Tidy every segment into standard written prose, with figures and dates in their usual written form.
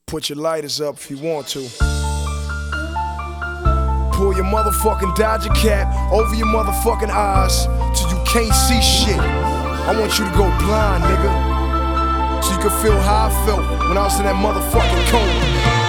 Put your lighters up if you want to. Pull your motherfucking Dodger cap over your motherfucking eyes till you can't see shit. I want you to go blind, nigga, so you can feel how I felt when I was in that motherfucking coma.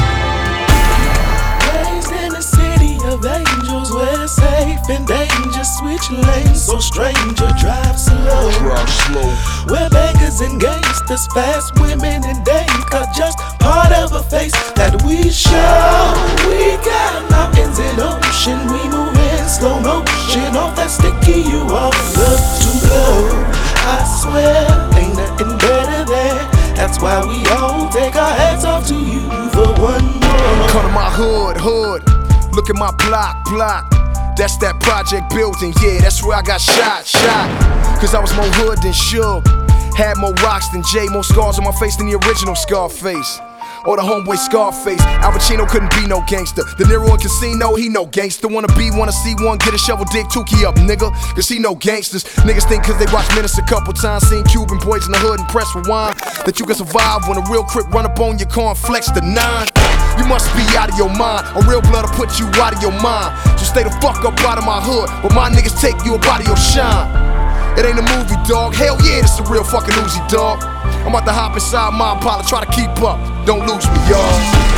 Raised in a city of angels where it's safe and dangerous. Switch lanes so stranger drive slow. Where beggars and gangsters, fast women and dank are just part of a face that we show. We got mountains and ocean, we move in slow motion. Off that sticky you all look to blow. I swear, ain't nothing better than. That's why we all take our hats off to you for one more. Come to my hood, look at my block. That's that project building, yeah, that's where I got shot. Cause I was more hood than Suge, had more rocks than Jay, more scars on my face than the original Scarface. Or the homeboy Scarface. Al Pacino couldn't be no gangster. De Niro in Casino, he no gangster. Wanna be, wanna see one, get a shovel, dig Tukey up, nigga. Cause he no gangsters. Niggas think cause they watch Menace a couple times, seen Cuban boys in the hood and press rewind, that you can survive when a real crip run up on your car and flex the 9. You must be out of your mind. A real blood will put you out of your mind. So stay the fuck up out of my hood, but my niggas take you up out of your shine. It ain't a movie, dog. Hell yeah, this a real fucking Uzi, dog. I'm about to hop inside my Impala, try to keep up. Don't lose me, y'all.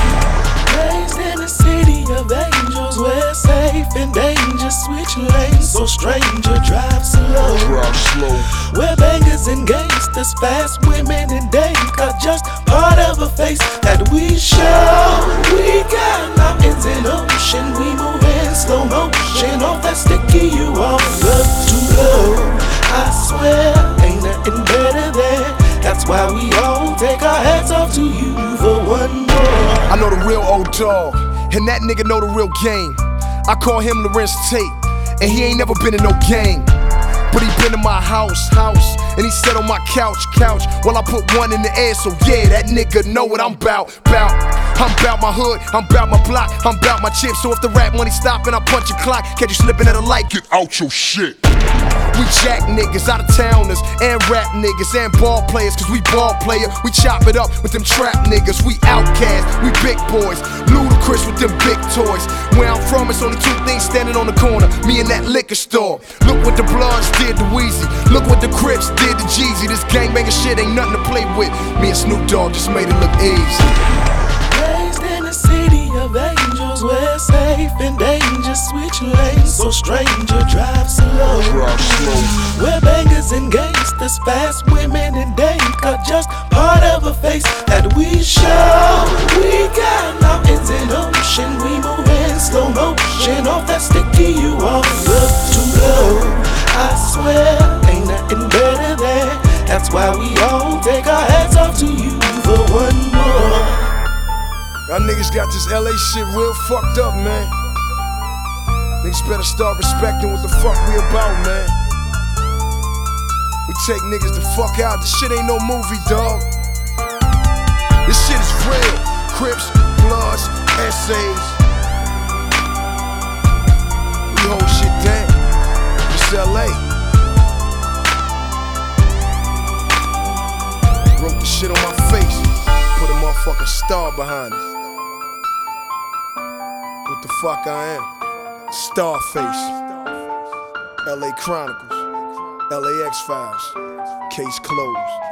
Raised in a city of angels where it's safe and dangerous. Switch lanes so stranger drive slow. Where bangers and gangsters, fast women and dank are just part of a face that we show. We got mountains and ocean, we move in slow motion. Off that sticky you all look too low. I swear, ain't nothing better than. That's why we all take our hats off to you for one more. I know the real old dog, and that nigga know the real game. I call him Lorenz Tate, and he ain't never been in no gang. But he been in my house, and he sat on my couch. While I put one in the air, so yeah, that nigga know what I'm bout. I'm bout my hood, I'm bout my block, I'm bout my chips. So if the rap money stop and I punch a clock, catch you slipping at a light, get out your shit. We jack niggas, out of towners, and rap niggas, and ball players, cause we ball player. We chop it up with them trap niggas, we outcasts, we big boys. Ludacris with them big toys. Where I'm from, it's only two things standing on the corner, me and that liquor store. Look what the Bloods did to Weezy, look what the Crips did to Jeezy. This gangbanging shit ain't nothing to play with. Me and Snoop Dogg just made it look easy. Raised in a city of angels where it's safe and dangerous. Switch lanes so stranger drive slow. Where bangers and gangsters, fast women and dank are just part of a face that we show. We got mountains and ocean, we move in slow motion. Off that sticky you all look too low. I swear, ain't nothing better than. That's why we all take our hats off to you for one more. Y'all niggas got this LA shit real fucked up, man. Niggas better start respecting what the fuck we about, man. We take niggas the fuck out. This shit ain't no movie, dog. This shit is real. Crips, Bloods, essays. We hold shit down. It's LA. Wrote the shit on my face. Put a motherfucking star behind it. What the fuck I am? Starface, LA Chronicles, LAX Files, case closed.